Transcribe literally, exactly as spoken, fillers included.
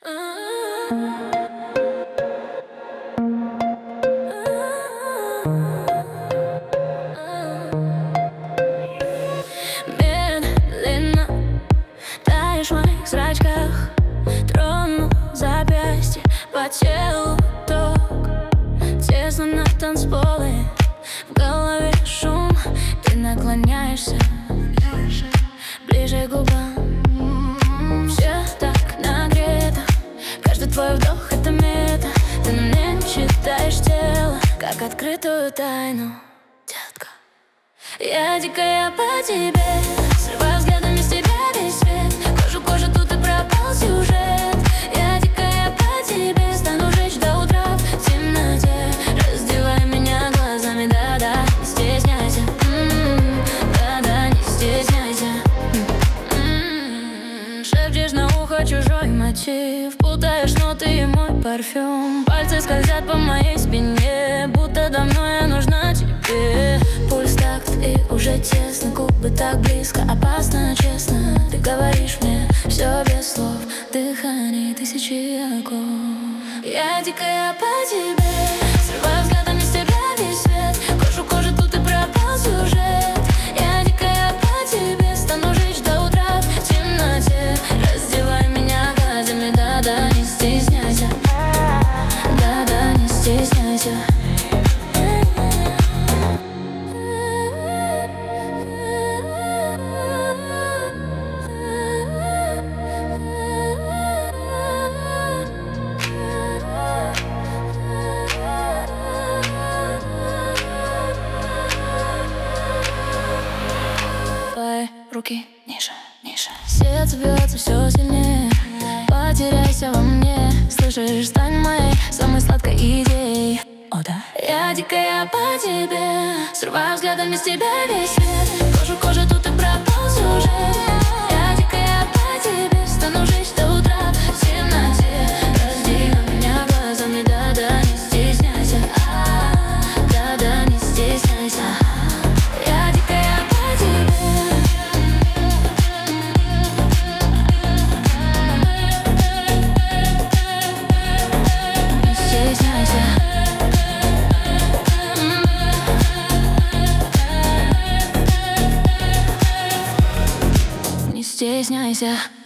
Медленно таешь в моих зрачках, трону запястье, по телу ток. Тесно на танцполе, в голове шум. Ты наклоняешься ближе к губам. Все так нагрето, каждый твой вдох — это мета. Ты на мне читаешь тело, как открытую тайну, детка. Я дикая по тебе, срываю взглядами с тебя весь свет. Кожу к коже, тут и пропал сюжет. Я дикая по тебе, стану жечь до утра в темноте. Раздевай меня глазами, да-да, не стесняйся. М-м-м, да-да, не стесняйся. М-м-м, шепчешь на ухо чужой мотив, путаешь ноты и мой парфюм. Пальцы скользят по моей спине, будто давно я нужна тебе. Пульс такт и уже тесно, губы так близко, опасно, честно. Ты говоришь мне все без слов, дыхание тысячи оков. Я дикая по тебе, срываю взглядами с тебя весь свет. Кожу к коже, тут и пропал сюжет. Я дикая по тебе, стану жечь до утра в темноте. Раздевай меня глазами, да-да, не стесняйся. Да-да, не стесняйся. Руки ниже, ниже. Сердце бьется все сильнее, потеряйся во мне. Слышишь, стань моей самой сладкой идеей. О да. Я дикая по тебе, срываю взглядами с тебя весь свет. Кожу к коже, тут и пропал сюжет. Я дикая по тебе, стану жечь до утра в темноте. Раздевай меня глазами, да-да, не стесняйся. Да-да, не стесняйся. Я дикая по тебе. Не стесняйся.